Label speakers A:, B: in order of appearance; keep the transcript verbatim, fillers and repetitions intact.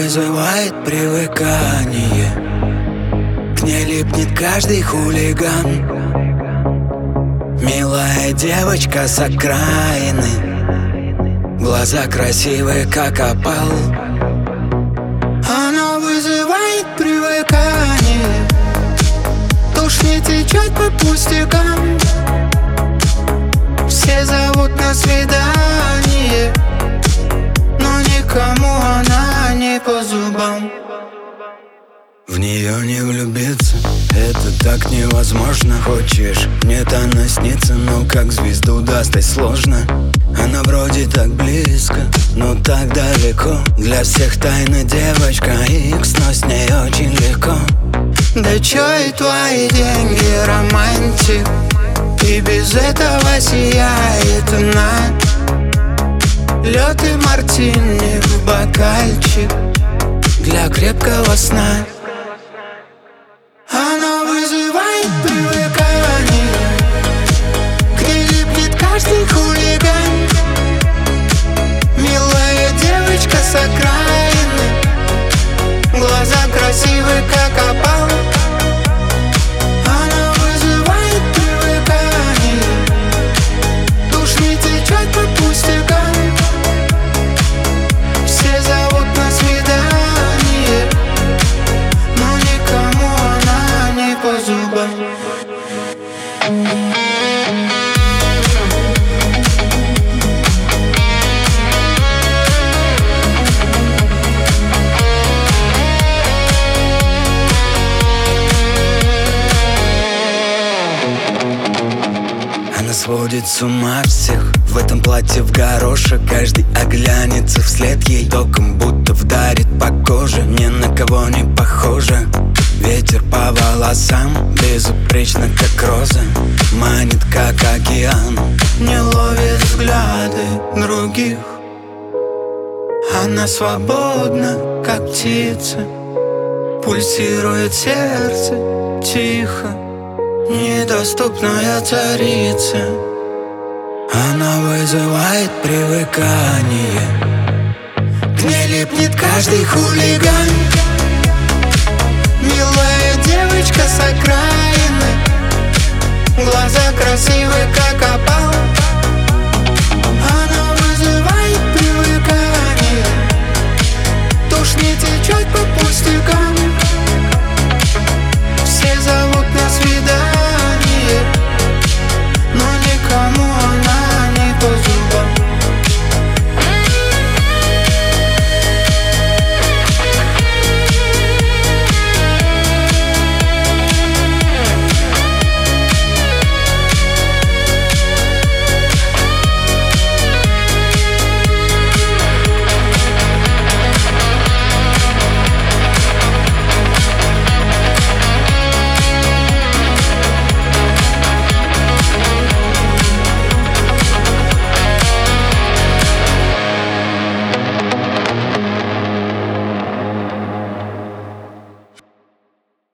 A: вызывает привыкание, к ней липнет каждый хулиган. Милая девочка с окраины, глаза красивые, как опал. Она вызывает привыкание, тушь не течет по пустякам. Все зовут на свидание, но никому она не по зубам. В нее не влюбиться, это так невозможно. Хочешь, нет, она снится, но как звезду достать сложно. Она вроде так близко, но так далеко. Для всех тайна девочка икс, но с ней очень легко. Да чё и твои деньги, романтик, и без этого сияет она. Лёд и мартини в бокальчик для крепкого сна. Она вызывает привыкание, к ней липнет каждый хулиган. Милая девочка с окраины, глаза красивые, как опал. Она вызывает привыкание, тушь не течет по пустякам. Все зовут на свидание, но никому она не по зубам. Она сводит с ума всех в этом платье в горошек. Каждый оглянется вслед ей, током будто вдарит по коже. Ни на кого не похожа. Ветер по волосам, безупречно, как роза. Манит, как океан, не ловит взгляды других. Она свободна, как птица, пульсирует сердце тихо, недоступная царица. Она вызывает привыкание, к ней липнет каждый хулиган. Милая девочка с окраины, глаза красивые, как опал.